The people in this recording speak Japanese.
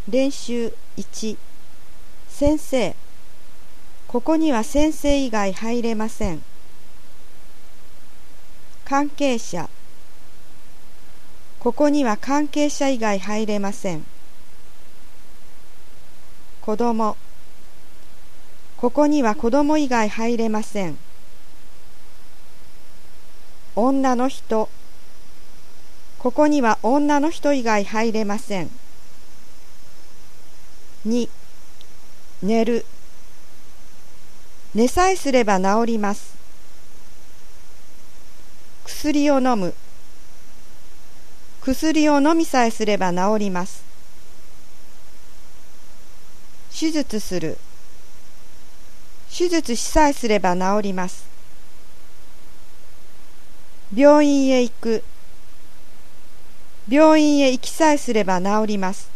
練習1。先生、ここには先生以外入れません。関係者、ここには関係者以外入れません。子供、ここには子供以外入れません。女の人、ここには女の人以外入れません。2、寝る。寝さえすれば治ります。薬を飲む。薬を飲みさえすれば治ります。手術する。手術しさえすれば治ります。病院へ行く。病院へ行きさえすれば治ります。